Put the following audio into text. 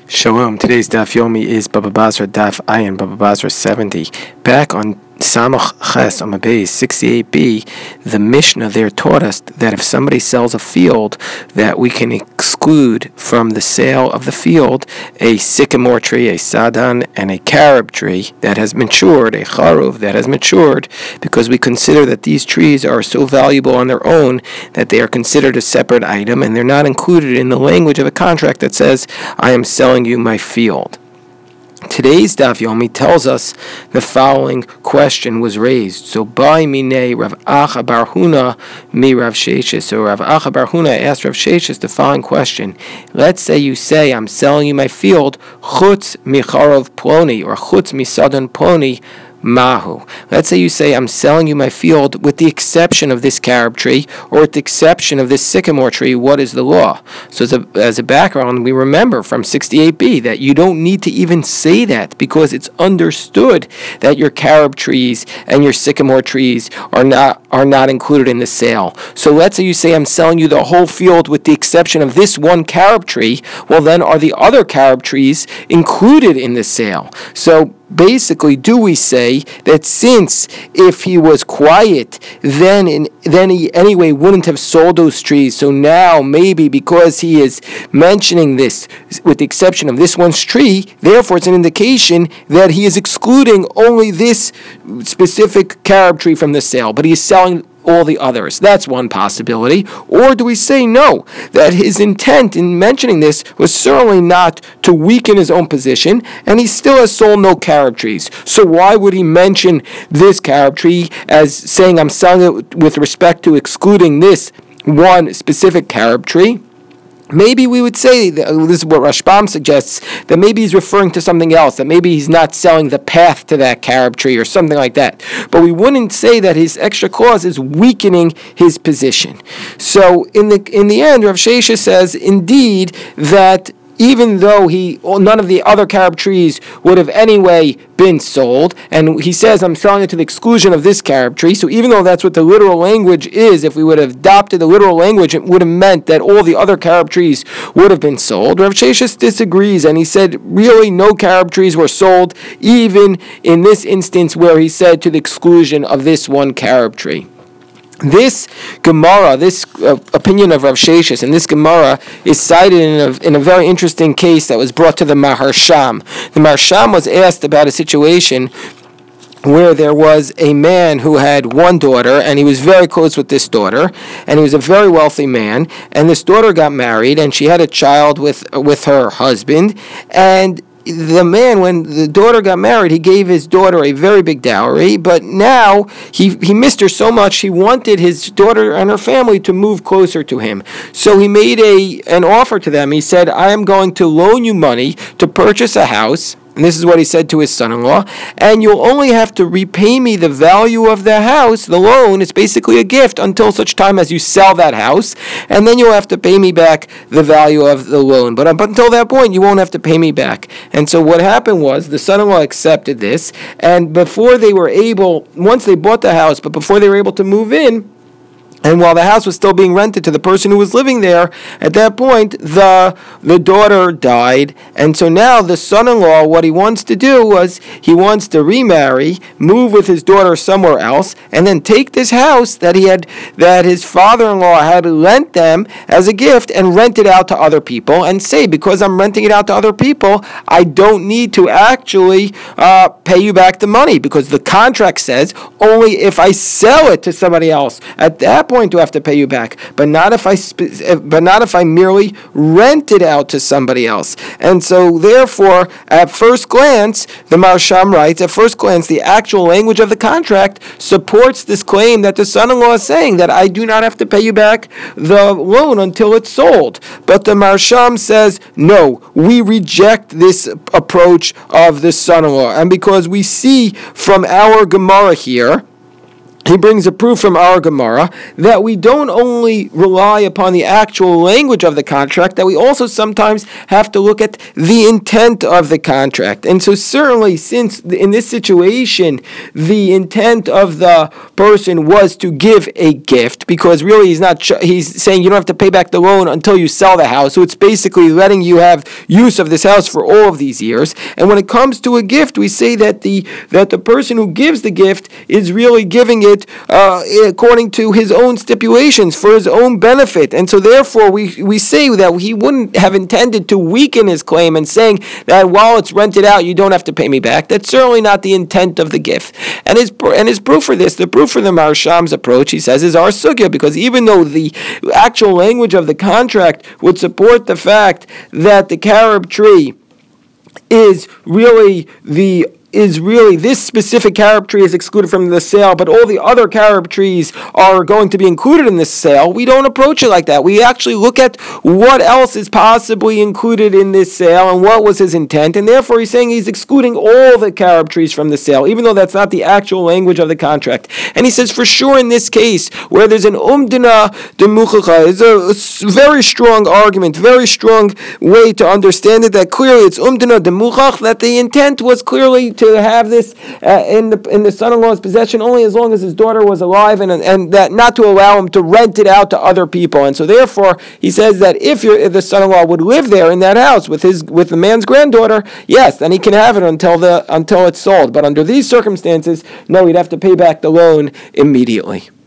Shalom. Today's Daf Yomi is Baba Basra Daf Ayin, Baba Basra 70. Back on Samach Ches on Mabez 68b, the Mishnah there taught us that if somebody sells a field, that we can exclude from the sale of the field a sycamore tree, a sadan, and a carob tree that has matured, a charuv that has matured, because we consider that these trees are so valuable on their own that they are considered a separate item, and they're not included in the language of a contract that says, I am selling you my field. Today's Daf Yomi tells us the following question was raised. So, by Minei Rav Acha Bar Huna mi Rav Sheshes. So, Rav Acha Bar Huna asked Rav Sheshes the following question. Let's say you say, I'm selling you my field, chutz micharov ploni, or chutz misadan ploni, Mahu. Let's say you say, I'm selling you my field with the exception of this carob tree, or with the exception of this sycamore tree. What is the law? So as a background, we remember from 68b that you don't need to even say that, because it's understood that your carob trees and your sycamore trees are not included in the sale. So let's say you say, I'm selling you the whole field with the exception of this one carob tree. Well, then are the other carob trees included in the sale? So basically, do we say that since if he was quiet, then he anyway wouldn't have sold those trees? So now maybe because he is mentioning this with the exception of this one's tree, therefore it's an indication that he is excluding only this specific carob tree from the sale, but he is selling all the others. That's one possibility. Or do we say no, that his intent in mentioning this was certainly not to weaken his own position, and he still has sold no carob trees. So why would he mention this carob tree as saying I'm selling it with respect to excluding this one specific carob tree? Maybe we would say, this is what Rashbam suggests, that maybe he's referring to something else, that maybe he's not selling the path to that carob tree or something like that. But we wouldn't say that his extra clause is weakening his position. So in the end, Rav Sheshes says, indeed, that even though none of the other carob trees would have anyway been sold, and he says, I'm selling it to the exclusion of this carob tree, so even though that's what the literal language is, if we would have adopted the literal language, it would have meant that all the other carob trees would have been sold. Rav Sheshes disagrees, and he said, really, no carob trees were sold, even in this instance where he said to the exclusion of this one carob tree. This Gemara, this opinion of Rav Sheshes, and this Gemara is cited in a very interesting case that was brought to the Maharsham. The Maharsham was asked about a situation where there was a man who had one daughter, and he was very close with this daughter, and he was a very wealthy man, and this daughter got married, and she had a child with her husband, and the man, when the daughter got married, he gave his daughter a very big dowry, but now he missed her so much, he wanted his daughter and her family to move closer to him. So he made an offer to them. He said, I am going to loan you money to purchase a house. And this is what he said to his son-in-law, and you'll only have to repay me the value of the house. The loan is basically a gift until such time as you sell that house, and then you'll have to pay me back the value of the loan. But up until that point, you won't have to pay me back. And so what happened was, the son-in-law accepted this, and once they bought the house, but before they were able to move in, and while the house was still being rented to the person who was living there, at that point, the daughter died. And so now the son-in-law, what he wants to do was, he wants to remarry, move with his daughter somewhere else, and then take this house that his father-in-law had lent them as a gift and rent it out to other people, and say, because I'm renting it out to other people, I don't need to actually pay you back the money, because the contract says only if I sell it to somebody else. At that point, to have to pay you back, but not if I merely rent it out to somebody else. And so, therefore, at first glance, the Maharsham writes, at first glance, the actual language of the contract supports this claim that the son-in-law is saying that I do not have to pay you back the loan until it's sold. But the Maharsham says, no, we reject this approach of the son-in-law, and because we see from our Gemara here he brings a proof from our Gemara that we don't only rely upon the actual language of the contract, that we also sometimes have to look at the intent of the contract. And so certainly, since in this situation, the intent of the person was to give a gift, because really he's saying you don't have to pay back the loan until you sell the house. So it's basically letting you have use of this house for all of these years. And when it comes to a gift, we say that the person who gives the gift is really giving it according to his own stipulations for his own benefit. And so therefore we say that he wouldn't have intended to weaken his claim and saying that while it's rented out you don't have to pay me back. That's certainly not the intent of the gift. And his proof for this, the proof for the Maharsham's approach, he says, is our sugya, because even though the actual language of the contract would support the fact that the carob tree is really this specific carob tree is excluded from the sale, but all the other carob trees are going to be included in this sale, we don't approach it like that. We actually look at what else is possibly included in this sale and what was his intent, and therefore he's saying he's excluding all the carob trees from the sale, even though that's not the actual language of the contract. And he says for sure in this case, where there's an umdina demuchacha, is a very strong argument, very strong way to understand it, that clearly it's umdina demuchach, that the intent was clearly to have this in the son-in-law's possession only as long as his daughter was alive, and that not to allow him to rent it out to other people. And so therefore he says that if the son-in-law would live there in that house with the man's granddaughter, yes, then he can have it until it's sold. But under these circumstances, no, he'd have to pay back the loan immediately.